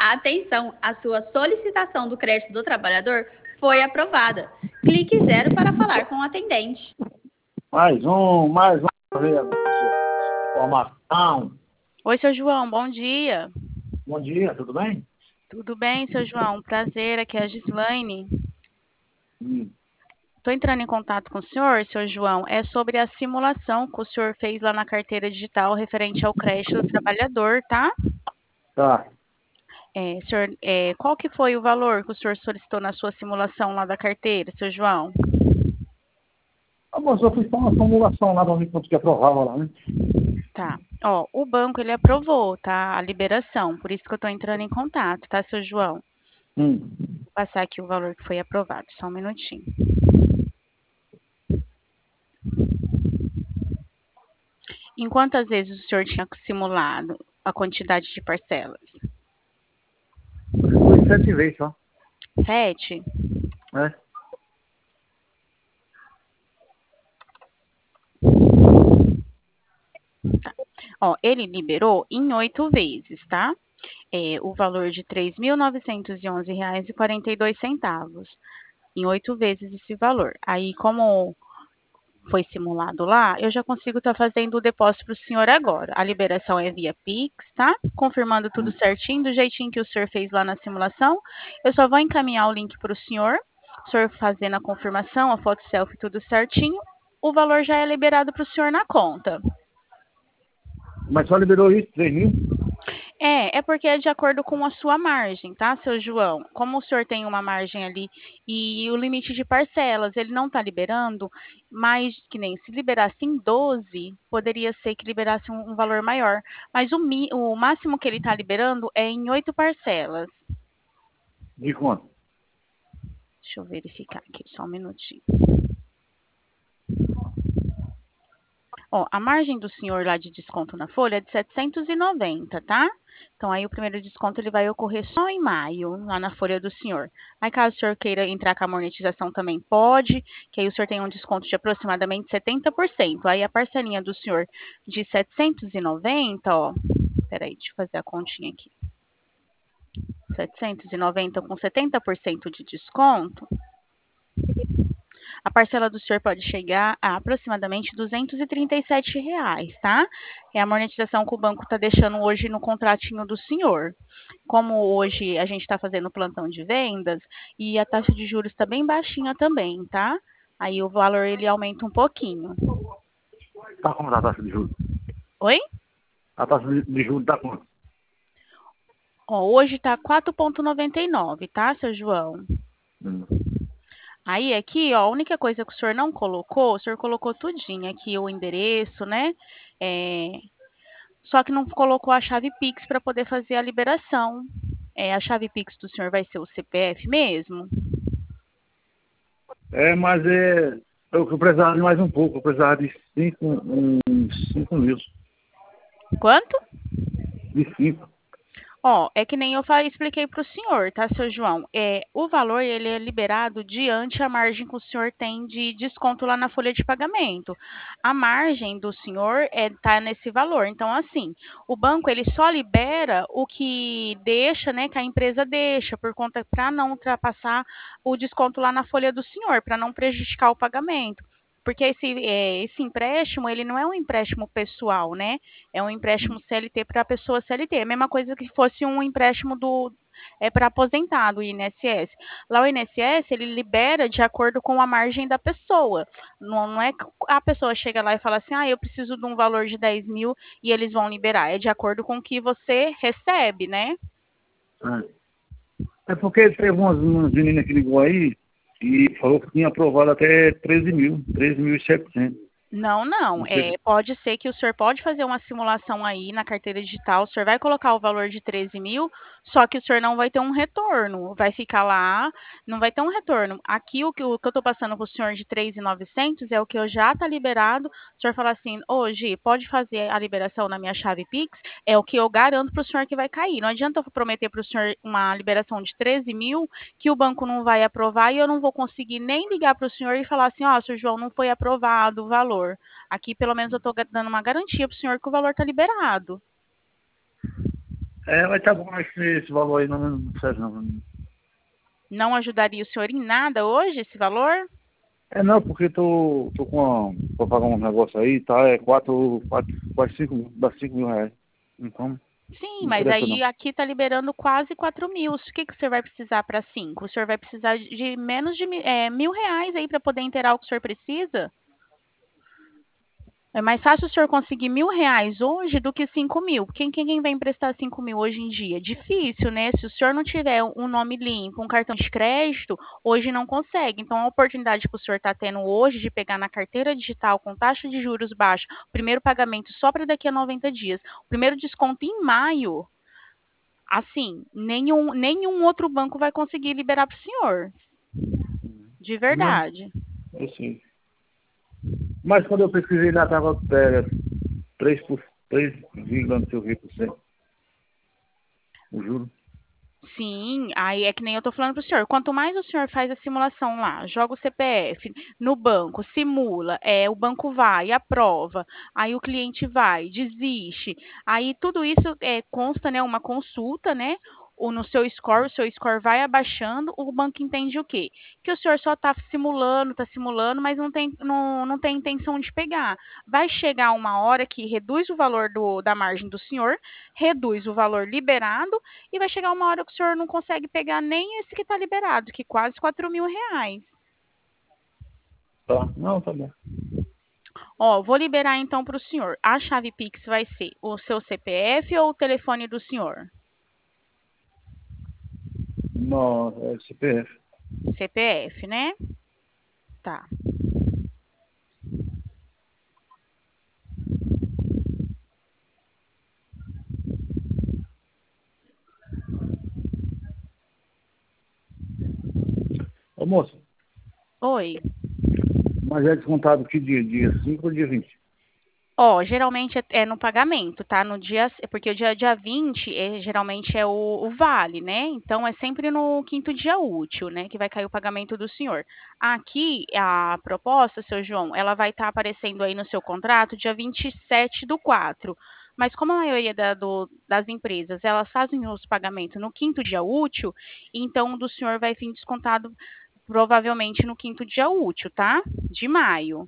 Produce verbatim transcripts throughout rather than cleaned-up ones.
Atenção, a sua solicitação do crédito do trabalhador foi aprovada. Clique zero para falar com o atendente. Mais um, mais um. Informação. Oi, seu João, bom dia. Bom dia, tudo bem? Tudo bem, seu João? Prazer, aqui é a Gislaine. Hum. Estou entrando em contato com o senhor, seu João, é sobre a simulação que o senhor fez lá na carteira digital referente ao crédito do trabalhador, tá? Tá. É, senhor, é, qual que foi o valor que o senhor solicitou na sua simulação lá da carteira, seu João? Ah, mas eu fiz só uma formulação lá, vamos ver quanto que aprovava lá, né? Tá. Ó, o banco, ele aprovou, tá? A liberação, por isso que eu estou entrando em contato, tá, seu João? Hum. Vou passar aqui o valor que foi aprovado, só um minutinho. Em quantas vezes o senhor tinha simulado a quantidade de parcelas? Foi sete vezes só. Sete? É. Tá. Ó, ele liberou em oito vezes, tá? É, o valor de três mil novecentos e onze reais e quarenta e dois centavos. Em oito vezes esse valor. Aí, como foi simulado lá, eu já consigo estar tá fazendo o depósito para o senhor agora. A liberação é via Pix, tá? Confirmando tudo certinho, do jeitinho que o senhor fez lá na simulação. Eu só vou encaminhar o link para o senhor, o senhor fazendo a confirmação, a foto selfie, tudo certinho. O valor já é liberado para o senhor na conta. Mas só liberou isso, três mil? É, é porque é de acordo com a sua margem, tá, seu João? Como o senhor tem uma margem ali e o limite de parcelas, ele não está liberando, mas que nem se liberasse em doze, poderia ser que liberasse um, um valor maior. Mas o, mi, o máximo que ele está liberando é em oito parcelas. De quanto? Deixa eu verificar aqui, só um minutinho. Ó, a margem do senhor lá de desconto na folha é de setecentos e noventa, tá? Então, aí o primeiro desconto ele vai ocorrer só em maio, lá na folha do senhor. Aí, caso o senhor queira entrar com a monetização, também pode, que aí o senhor tem um desconto de aproximadamente setenta por cento. Aí, a parcelinha do senhor de setecentos e noventa, ó, peraí, deixa eu fazer a continha aqui. setecentos e noventa com setenta por cento de desconto. A parcela do senhor pode chegar a aproximadamente duzentos e trinta e sete reais, tá? É a monetização que o banco está deixando hoje no contratinho do senhor. Como hoje a gente está fazendo plantão de vendas e a taxa de juros está bem baixinha também, tá? Aí o valor ele aumenta um pouquinho. Tá como a taxa de juros? Oi? A taxa de juros tá quanto? Ó, hoje está quatro vírgula noventa e nove, tá, seu João? Hum. Aí aqui, ó, a única coisa que o senhor não colocou, o senhor colocou tudinho aqui, o endereço, né? É, só que não colocou a chave Pix para poder fazer a liberação. É, a chave Pix do senhor vai ser o C P F mesmo? É, mas é. Eu, eu precisava de mais um pouco, eu precisava de cinco, uns cinco mil. Quanto? De cinco. Ó, é que nem eu falei, expliquei para o senhor, tá, seu João? É, o valor ele é liberado diante a margem que o senhor tem de desconto lá na folha de pagamento. A margem do senhor é tá nesse valor. Então, assim, o banco ele só libera o que deixa, né, que a empresa deixa, por conta para não ultrapassar o desconto lá na folha do senhor, para não prejudicar o pagamento. Porque esse, é, esse empréstimo, ele não é um empréstimo pessoal, né? É um empréstimo C L T para a pessoa C L T. É a mesma coisa que fosse um empréstimo do é para aposentado, o I N S S. Lá o I N S S, ele libera de acordo com a margem da pessoa. Não, não é que a pessoa chega lá e fala assim, ah, eu preciso de um valor de dez mil e eles vão liberar. É de acordo com o que você recebe, né? É, é porque teve umas, umas meninas que ligou aí e falou que tinha aprovado até treze mil, treze mil e setecentos. Não, não. É, pode ser que o senhor pode fazer uma simulação aí na carteira digital, o senhor vai colocar o valor de treze mil, só que o senhor não vai ter um retorno. Vai ficar lá, não vai ter um retorno. Aqui o que, o que eu estou passando para o senhor de três mil e novecentos é o que eu já está liberado. O senhor fala assim, ô Gi, pode fazer a liberação na minha chave Pix? É o que eu garanto para o senhor que vai cair. Não adianta eu prometer para o senhor uma liberação de treze mil que o banco não vai aprovar e eu não vou conseguir nem ligar para o senhor e falar assim, ó, oh, senhor João, não foi aprovado o valor. Aqui, pelo menos, eu estou dando uma garantia para o senhor que o valor está liberado. É, vai estar bom esse, esse valor aí, não, não serve não. Não ajudaria o senhor em nada hoje, esse valor? É não, porque tô, tô com uma, pra pagar um negócio aí, tá? É quatro, quatro, quase cinco, mil- dá cinco mil reais. Então, Sim, não mas presta aí não. aqui está liberando quase quatro mil. O que, que o senhor vai precisar para cinco? O senhor vai precisar de menos de mi- é, mil reais aí para poder inteirar o que o senhor precisa? É mais fácil o senhor conseguir mil reais hoje do que cinco mil. Quem, quem, quem vai emprestar cinco mil hoje em dia? Difícil, né? Se o senhor não tiver um nome limpo, um cartão de crédito, hoje não consegue. Então, a oportunidade que o senhor está tendo hoje de pegar na carteira digital com taxa de juros baixa, o primeiro pagamento só para daqui a noventa dias, o primeiro desconto em maio, assim, nenhum, nenhum outro banco vai conseguir liberar para o senhor. De Não, verdade. eu sei. Mas quando eu pesquisei lá, tava é, três por, três vírgula não sei o que por cento. O juro. Sim, aí é que nem eu tô falando pro senhor. Quanto mais o senhor faz a simulação lá, joga o C P F no banco, simula, é, o banco vai, aprova, aí o cliente vai, desiste. Aí tudo isso é, consta, né, uma consulta, né? Ou no seu score, o seu score vai abaixando, o banco entende o quê? Que o senhor só está simulando, está simulando, mas não tem, não, não tem intenção de pegar. Vai chegar uma hora que reduz o valor do, da margem do senhor, reduz o valor liberado, e vai chegar uma hora que o senhor não consegue pegar nem esse que está liberado, que é quase quatro mil reais. Tá? Não, tá bom. Ó, vou liberar então para o senhor. A chave Pix vai ser o seu C P F ou o telefone do senhor? Não, é C P F. C P F, né? Tá. Ô moço, Oi. mas é descontado que dia? Dia cinco ou dia vinte? Ó, geralmente é, é no pagamento, tá? No dia, porque o dia, dia vinte é, geralmente é o, o vale, né? Então é sempre no quinto dia útil, né? Que vai cair o pagamento do senhor. Aqui, a proposta, seu João, ela vai estar aparecendo aí no seu contrato dia vinte e sete do quatro. Mas como a maioria da- do- das empresas, elas fazem os pagamentos no quinto dia útil, então o do senhor vai vir descontado provavelmente no quinto dia útil, tá? De maio.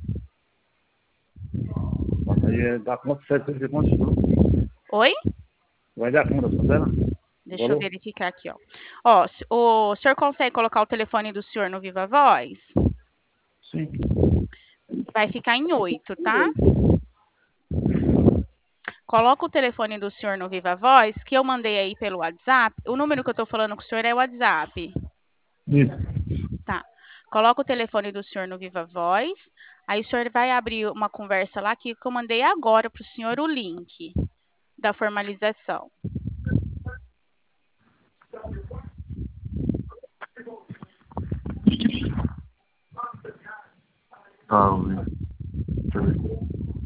Mas aí é da conta setecentos e quantos? Não? Oi? Vai dar conta, só dela? Deixa eu Valor? verificar aqui, ó. Ó, s- o senhor consegue colocar o telefone do senhor no Viva Voz? Sim. Vai ficar em oito, tá? Coloca o telefone do senhor no Viva Voz, que eu mandei aí pelo WhatsApp. O número que eu tô falando com o senhor é o WhatsApp, Isso. tá? Coloca o telefone do senhor no Viva Voz. Aí o senhor vai abrir uma conversa lá que eu mandei agora pro senhor o link da formalização. Tá, Luiz. Deixa eu ver.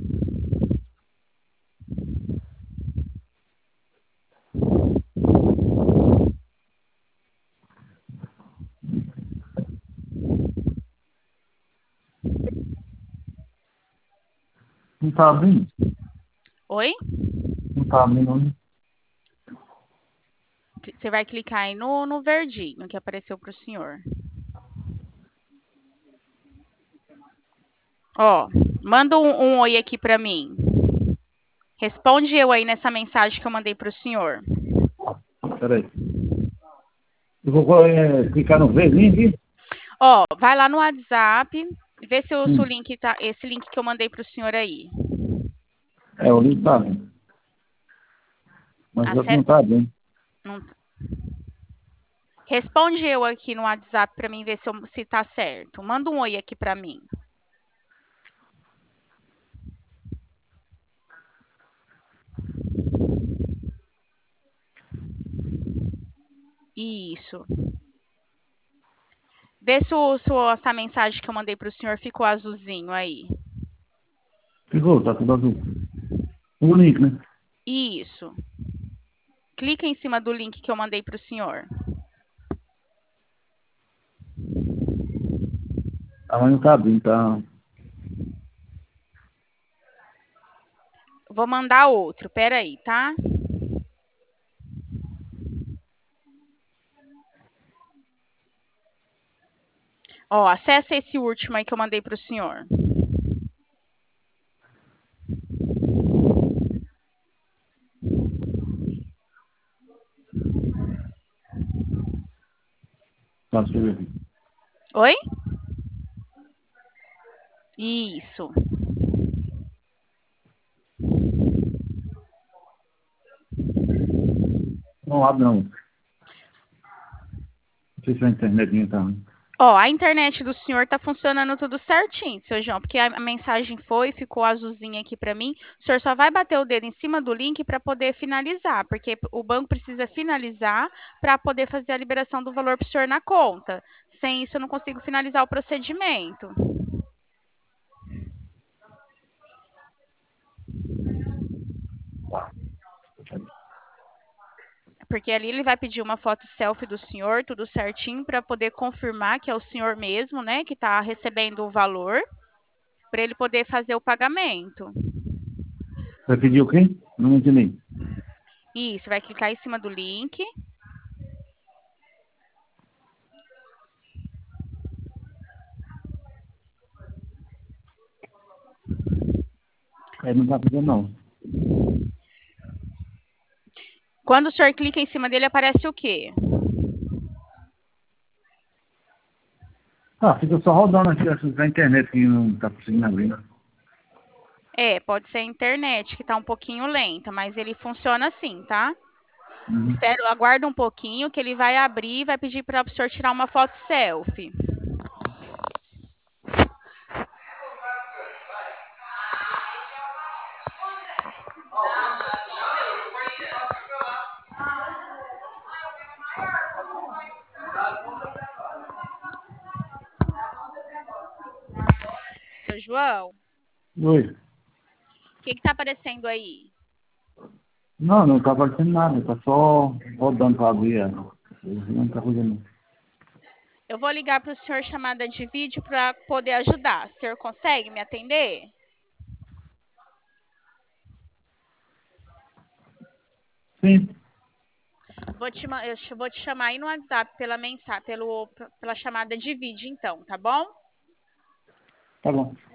Não tá abrindo? Oi? Não tá abrindo, né? Você vai clicar aí no, no verdinho que apareceu pro senhor. Ó, manda um, um oi aqui pra mim. Responde eu aí nessa mensagem que eu mandei para o senhor. Peraí. Eu vou é, clicar no V, link. Ó, vai lá no WhatsApp, vê se o, se o Hum. link tá, esse link que eu mandei para o senhor aí. É, o link tá abrindo. Mas o outro Ace- não tá abrindo. não- Responde eu aqui no WhatsApp para mim ver se, eu- se tá certo. Manda um oi aqui para mim. Isso. Vê se, o- se o- essa mensagem que eu mandei para o senhor ficou azulzinho aí. Ficou, tá tudo azul. O link, né? Isso. Clica em cima do link que eu mandei para o senhor. Ah, mas não tá abrindo, tá? Vou mandar outro, peraí, tá? Ó, acessa esse último aí que eu mandei para o senhor. Tá, deixa eu ver aqui. Oi? Isso. Não abre não. Não sei se a internet tá ruim. Ó, a internet do senhor tá funcionando tudo certinho, seu João, porque a a mensagem foi, ficou azulzinha aqui para mim. O senhor só vai bater o dedo em cima do link para poder finalizar, porque o banco precisa finalizar para poder fazer a liberação do valor para o senhor na conta. Sem isso, eu não consigo finalizar o procedimento. Porque ali ele vai pedir uma foto selfie do senhor, tudo certinho, para poder confirmar que é o senhor mesmo, né, que está recebendo o valor, para ele poder fazer o pagamento. Vai pedir o quê? Não entendi. Isso, vai clicar em cima do link. É, não tá pedindo não. Quando o senhor clica em cima dele, aparece o quê? Ah, fica só rodando aqui, acho que a internet que não tá conseguindo abrir. Né? É, pode ser a internet, que está um pouquinho lenta, mas ele funciona assim, tá? Uhum. Espero, aguarda um pouquinho, que ele vai abrir e vai pedir para o senhor tirar uma foto selfie. Seu João, Oi. o que está aparecendo aí? Não, não tá aparecendo nada, tá só rodando pra abrir. é. Não tá fazendo. Eu vou ligar para o senhor chamada de vídeo para poder ajudar. O senhor consegue me atender? Sim, Vou te, ma- eu ch- vou te chamar aí no WhatsApp pela mensagem, pelo, pela chamada de vídeo, então, tá bom? tá bom.